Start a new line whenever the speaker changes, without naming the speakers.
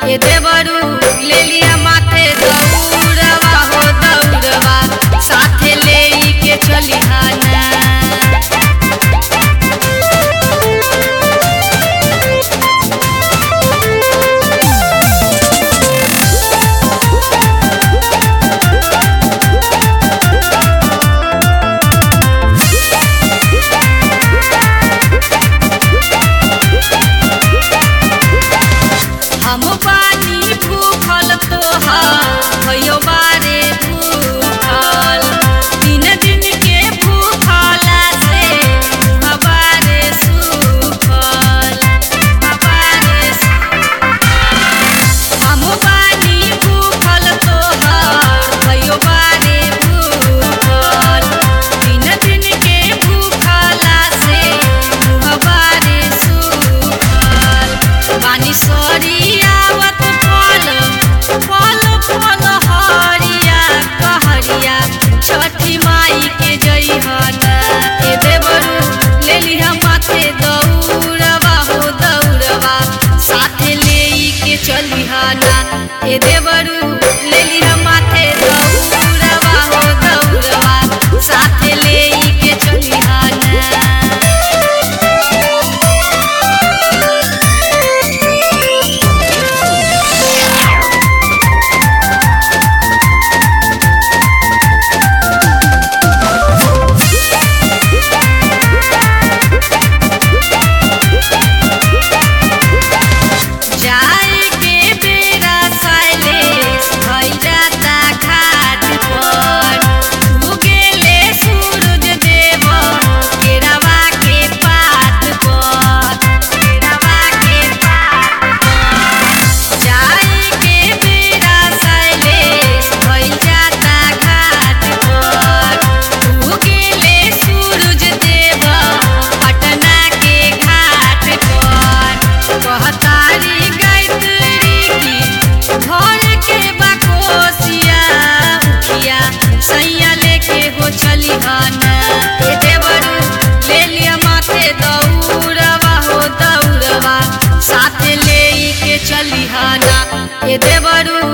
ए देवरू ले लिया माथे दौड़वा हो दौड़वा साथे ले के चलिहाना। हम पानी भूखल तोहार भयो बारे भूखल 3 दिन के भूखला से हबारे सुखल हबारे हम पानी भूखल तोहार भयो बारे भूखल 3 दिन के भूखला से हबारे सुखल पानी सरी आवत फल फल फल हरिया कहरिया छठी माई के जइहना। ए देवरू ले लिहा माथे दौड़वा हो दौड़वा साथे ले के चलिहाना। ए देवरू ले लिहा माथे दौड़वा हो दौड़वा साथे ले के चलिहाना। जाए के बेरा साइलेस भई जाता घाट पर उगेले सूरज देव केरावा के पात पर केरावा के पात पर जाए के बेरा साइलेस भई जाता घाट पर उगेले सूरज देव पटना के घाट पर कहतारी गायत्री की घर के बकोसिया उखिया सैया लेके हो चलिहाना। ए देवरू ले लिया माथे दौड़वा हो दौड़वा साथे ले के चलिहाना। ए देवरू